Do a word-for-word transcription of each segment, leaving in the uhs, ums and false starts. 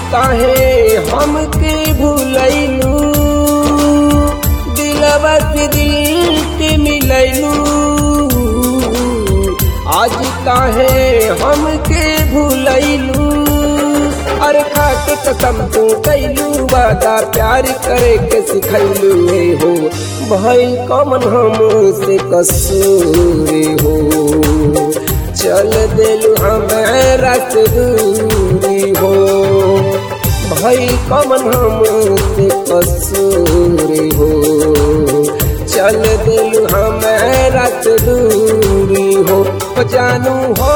काहे हमके भूलैलू, दिलवा से दिल के मिलैलू। आज काहे हमके भूलैलू, अरे खाके कसम तू कैलू, वादा प्यार करे के सिखैलू हो। भइल कमन हमसे कसूर हो, चल देलू हमारा से दूरी हो। भइल कमन हमसे कसूर हो, चल देलू हमारा से दूरी हो। जानू हो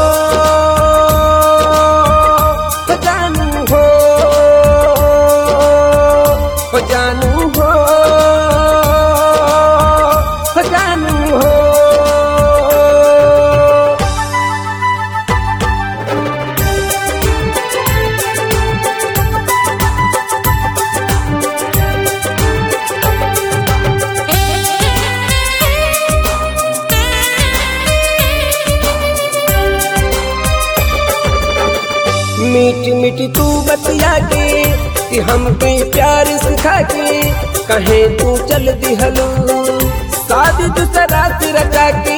जानू हो जानू हो जानू हो। मीठी मीठी तू बतिया के कि हमके प्यार सिखा के, कहे तू चल दिहलू शादी दूसरा से रचा के।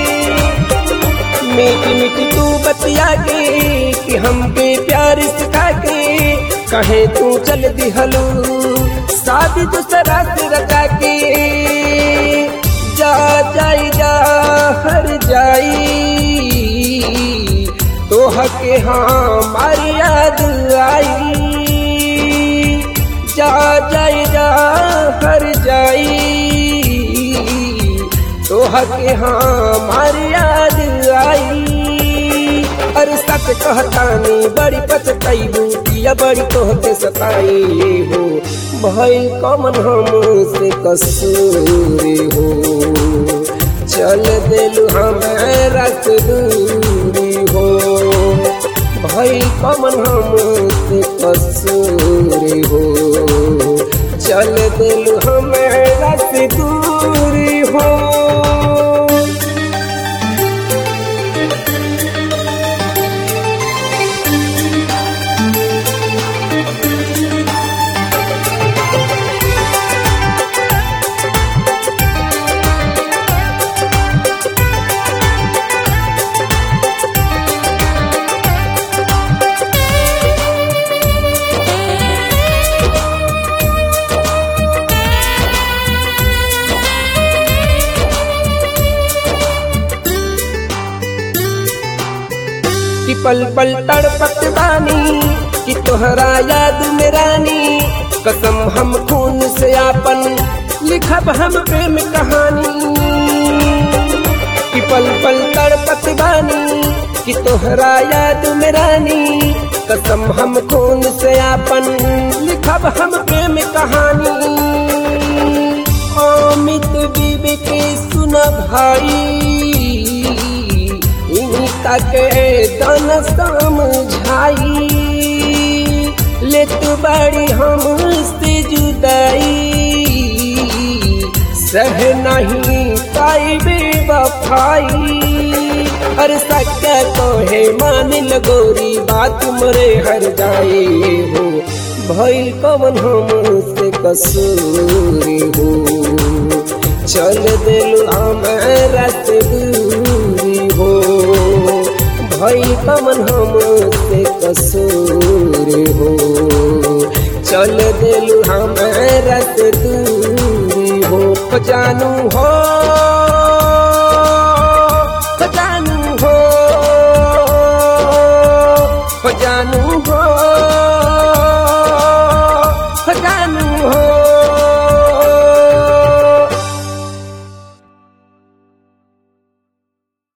मीठी मीठी तू बतिया के कि हमके प्यार सिखा के, कहे तू चल दिहलू शादी दूसरा से रचा के। जा जाई जा हर जाई तो हके हमारी याद आई। जा जाई जा हर जाई तो हके हमारी याद आई। अरे सच कहतानी बड़ी पछताईबू, या बड़ी तोहके सताई हो। भइल कमन हमसे कसूर हो, चल देलू हमारा से दूरी हो। भइल कमन हमसे कसूर हो, चल देलू हमारा से दूरी हो। कि पल पल तड़पत बानी कि तोहरा याद में रानी, कसम हम खून से आपन लिखब हम प्रेम कहानी। कि पल पल तड़पत बानी कि तोहरा याद में रानी, कसम हम खून से आपन लिखब हम प्रेम कहानी। अमित बीबी के सुन भाई, के दन समझाई। ले तू बड़ी हमसे जुदाई, सह नहीं पाई बेवफाई। हर सच्चा तो है मान लगोरी, बात मरे हर जाए हो। भइल कमन हमसे कसूर हो, चल देलू हमारा से दूरी हो। भइल कमन हमसे कसूर हो, चल देलू हमारा से दूरी हो। जानू हो